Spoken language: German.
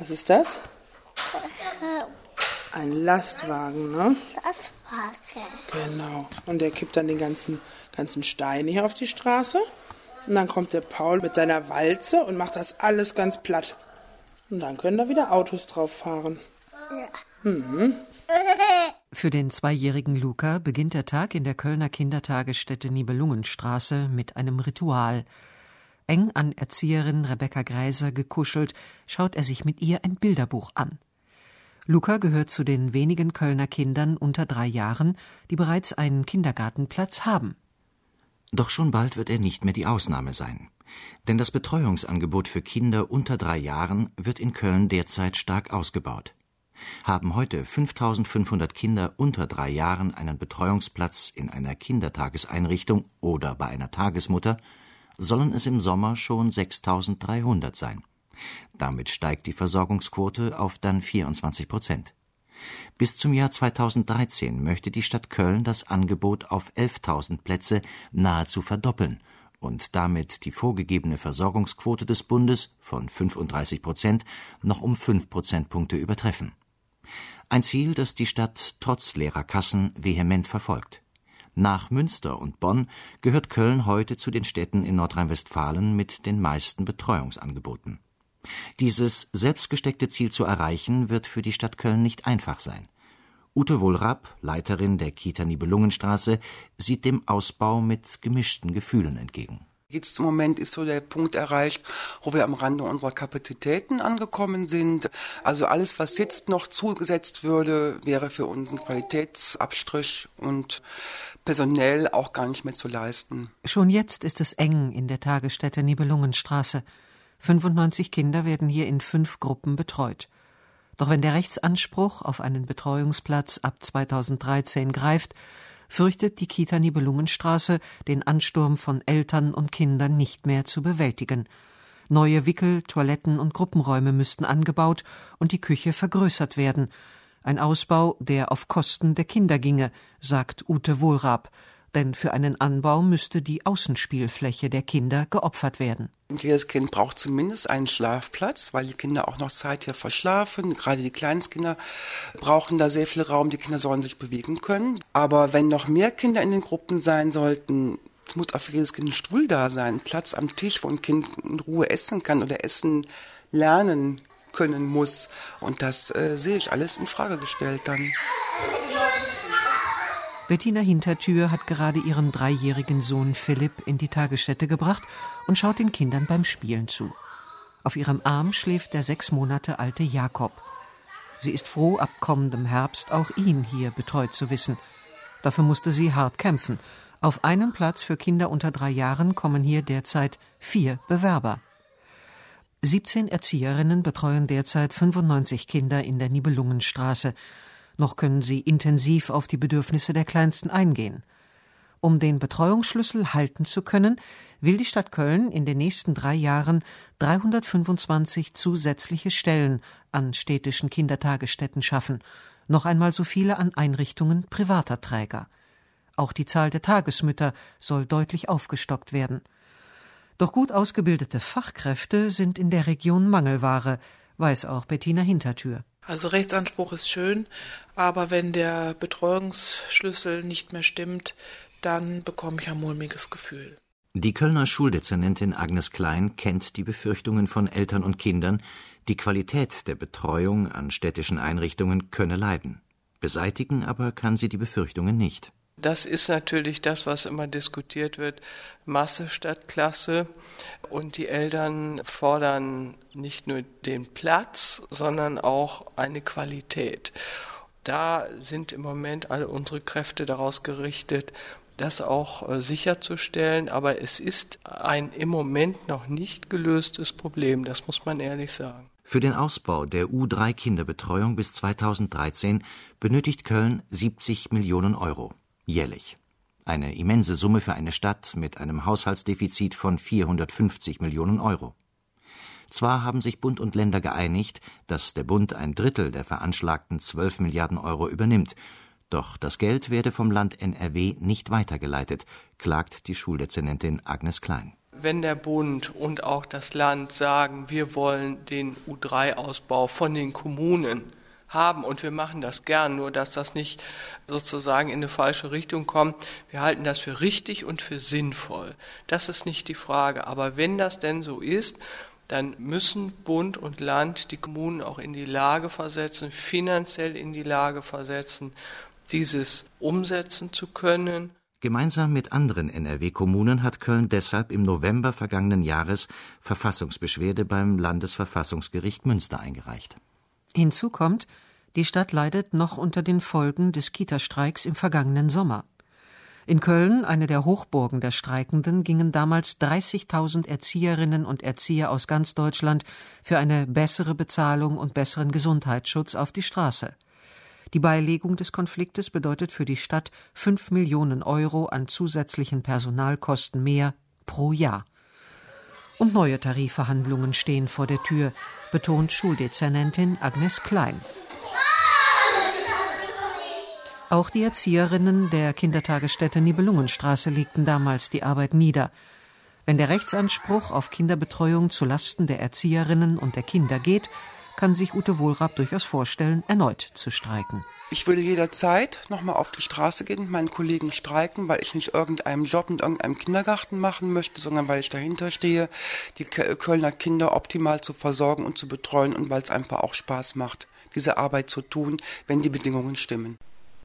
Was ist das? Ein Lastwagen, ne? Lastwagen. Genau. Und der kippt dann den ganzen Steine hier auf die Straße. Und dann kommt der Paul mit seiner Walze und macht das alles ganz platt. Und dann können da wieder Autos drauf fahren. Ja. Für den 2-jährigen Luca beginnt der Tag in der Kölner Kindertagesstätte Nibelungenstraße mit einem Ritual. Eng an Erzieherin Rebecca Gräser gekuschelt, schaut er sich mit ihr ein Bilderbuch an. Luca gehört zu den wenigen Kölner Kindern unter 3 Jahren, die bereits einen Kindergartenplatz haben. Doch schon bald wird er nicht mehr die Ausnahme sein. Denn das Betreuungsangebot für Kinder unter 3 Jahren wird in Köln derzeit stark ausgebaut. Haben heute 5.500 Kinder unter 3 Jahren einen Betreuungsplatz in einer Kindertageseinrichtung oder bei einer Tagesmutter, sollen es im Sommer schon 6.300 sein. Damit steigt die Versorgungsquote auf dann 24%. Bis zum Jahr 2013 möchte die Stadt Köln das Angebot auf 11.000 Plätze nahezu verdoppeln und damit die vorgegebene Versorgungsquote des Bundes von 35% noch um 5 Prozentpunkte übertreffen. Ein Ziel, das die Stadt trotz leerer Kassen vehement verfolgt. Nach Münster und Bonn gehört Köln heute zu den Städten in Nordrhein-Westfalen mit den meisten Betreuungsangeboten. Dieses selbstgesteckte Ziel zu erreichen, wird für die Stadt Köln nicht einfach sein. Ute Wohlrab, Leiterin der Kita Nibelungenstraße, sieht dem Ausbau mit gemischten Gefühlen entgegen. Jetzt im Moment ist so der Punkt erreicht, wo wir am Rande unserer Kapazitäten angekommen sind. Also alles, was jetzt noch zugesetzt würde, wäre für uns ein Qualitätsabstrich und personell auch gar nicht mehr zu leisten. Schon jetzt ist es eng in der Tagesstätte Nibelungenstraße. 95 Kinder werden hier in 5 Gruppen betreut. Doch wenn der Rechtsanspruch auf einen Betreuungsplatz ab 2013 greift, fürchtet die Kita Nibelungenstraße, den Ansturm von Eltern und Kindern nicht mehr zu bewältigen. Neue Wickel-, Toiletten- und Gruppenräume müssten angebaut und die Küche vergrößert werden. Ein Ausbau, der auf Kosten der Kinder ginge, sagt Ute Wohlrab. Denn für einen Anbau müsste die Außenspielfläche der Kinder geopfert werden. Jedes Kind braucht zumindest einen Schlafplatz, weil die Kinder auch noch Zeit hier verschlafen. Gerade die Kleinstkinder brauchen da sehr viel Raum. Die Kinder sollen sich bewegen können. Aber wenn noch mehr Kinder in den Gruppen sein sollten, muss auch für jedes Kind ein Stuhl da sein. Platz am Tisch, wo ein Kind in Ruhe essen kann oder essen lernen können muss. Und das sehe ich alles in Frage gestellt dann. Bettina Hintertür hat gerade ihren 3-jährigen Sohn Philipp in die Tagesstätte gebracht und schaut den Kindern beim Spielen zu. Auf ihrem Arm schläft der 6 Monate alte Jakob. Sie ist froh, ab kommendem Herbst auch ihn hier betreut zu wissen. Dafür musste sie hart kämpfen. Auf einen Platz für Kinder unter 3 Jahren kommen hier derzeit 4 Bewerber. 17 Erzieherinnen betreuen derzeit 95 Kinder in der Nibelungenstraße. Noch können sie intensiv auf die Bedürfnisse der Kleinsten eingehen. Um den Betreuungsschlüssel halten zu können, will die Stadt Köln in den nächsten 3 Jahren 325 zusätzliche Stellen an städtischen Kindertagesstätten schaffen, noch einmal so viele an Einrichtungen privater Träger. Auch die Zahl der Tagesmütter soll deutlich aufgestockt werden. Doch gut ausgebildete Fachkräfte sind in der Region Mangelware, weiß auch Bettina Hintertür. Also Rechtsanspruch ist schön, aber wenn der Betreuungsschlüssel nicht mehr stimmt, dann bekomme ich ein mulmiges Gefühl. Die Kölner Schuldezernentin Agnes Klein kennt die Befürchtungen von Eltern und Kindern, die Qualität der Betreuung an städtischen Einrichtungen könne leiden. Beseitigen aber kann sie die Befürchtungen nicht. Das ist natürlich das, was immer diskutiert wird, Masse statt Klasse. Und die Eltern fordern nicht nur den Platz, sondern auch eine Qualität. Da sind im Moment alle unsere Kräfte daraus gerichtet, das auch sicherzustellen. Aber es ist ein im Moment noch nicht gelöstes Problem, das muss man ehrlich sagen. Für den Ausbau der U3-Kinderbetreuung bis 2013 benötigt Köln 70 Millionen Euro jährlich. Eine immense Summe für eine Stadt mit einem Haushaltsdefizit von 450 Millionen Euro. Zwar haben sich Bund und Länder geeinigt, dass der Bund ein Drittel der veranschlagten 12 Milliarden Euro übernimmt. Doch das Geld werde vom Land NRW nicht weitergeleitet, klagt die Schuldezernentin Agnes Klein. wenn der Bund und auch das Land sagen, wir wollen den U3-Ausbau von den Kommunen haben und wir machen das gern, nur dass das nicht sozusagen in eine falsche Richtung kommt. Wir halten das für richtig und für sinnvoll. Das ist nicht die Frage. Aber wenn das denn so ist, dann müssen Bund und Land die Kommunen auch in die Lage versetzen, finanziell in die Lage versetzen, dieses umsetzen zu können. Gemeinsam mit anderen NRW-Kommunen hat Köln deshalb im November vergangenen Jahres Verfassungsbeschwerde beim Landesverfassungsgericht Münster eingereicht. Hinzu kommt, die Stadt leidet noch unter den Folgen des Kita-Streiks im vergangenen Sommer. In Köln, eine der Hochburgen der Streikenden, gingen damals 30.000 Erzieherinnen und Erzieher aus ganz Deutschland für eine bessere Bezahlung und besseren Gesundheitsschutz auf die Straße. Die Beilegung des Konfliktes bedeutet für die Stadt 5 Millionen Euro an zusätzlichen Personalkosten mehr pro Jahr. Und neue Tarifverhandlungen stehen vor der Tür, betont Schuldezernentin Agnes Klein. Auch die Erzieherinnen der Kindertagesstätte Nibelungenstraße legten damals die Arbeit nieder. Wenn der Rechtsanspruch auf Kinderbetreuung zulasten der Erzieherinnen und der Kinder geht, kann sich Ute Wohlrab durchaus vorstellen, erneut zu streiken. Ich würde jederzeit nochmal auf die Straße gehen und meinen Kollegen streiken, weil ich nicht irgendeinen Job in irgendeinem Kindergarten machen möchte, sondern weil ich dahinter stehe, die Kölner Kinder optimal zu versorgen und zu betreuen und weil es einfach auch Spaß macht, diese Arbeit zu tun, wenn die Bedingungen stimmen.